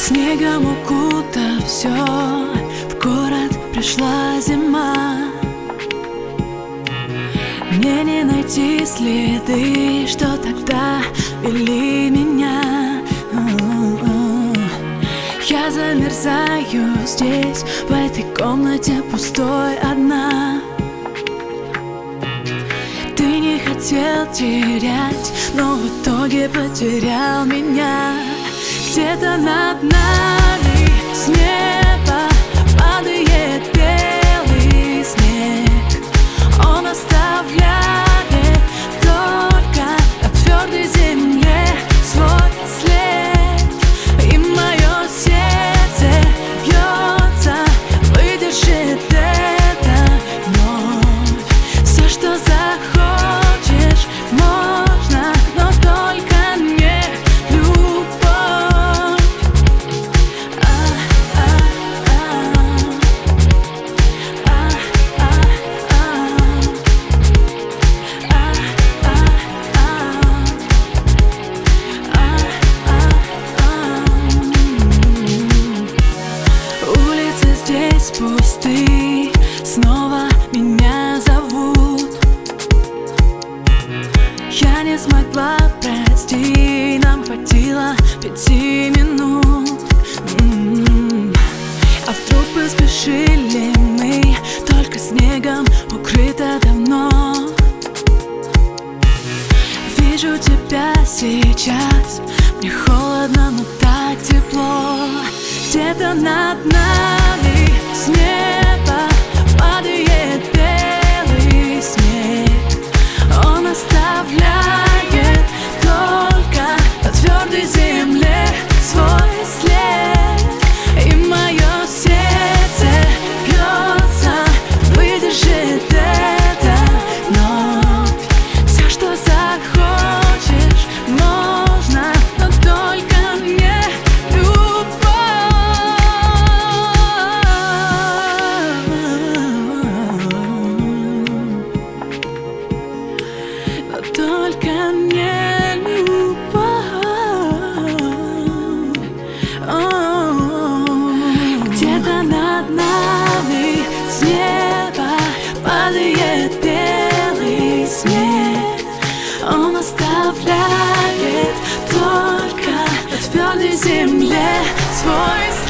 Снегом укутав все, в город пришла зима. Мне не найти следы, что тогда вели меня. Я замерзаю здесь, в этой комнате пустой одна. Ты не хотел терять, но в итоге потерял меня. Где-то над нами с неба падает белый снег. Он оставляет только на твердой земле свой след. И мое сердце бьется, выдержит это вновь. Все, что захочешь, можно, но только не любовь. Улицы здесь пусты, снова меня зовут. Я не смогла, прости, нам хватило 5 минут. А вдруг поспешили мы, только снегом укрыто давно. Вижу тебя сейчас, мне холодно, но так тепло. Где-то над нами с неба падает белый снег. Он оставляет только на твердой земле свой след. И мое сердце бьется, выдержит это вновь. Все, что захочешь, можно, но только не любовь. Но только не любовь. Где-то над нами с неба падает белый снег. Он оставляет только на твердой земле свой след.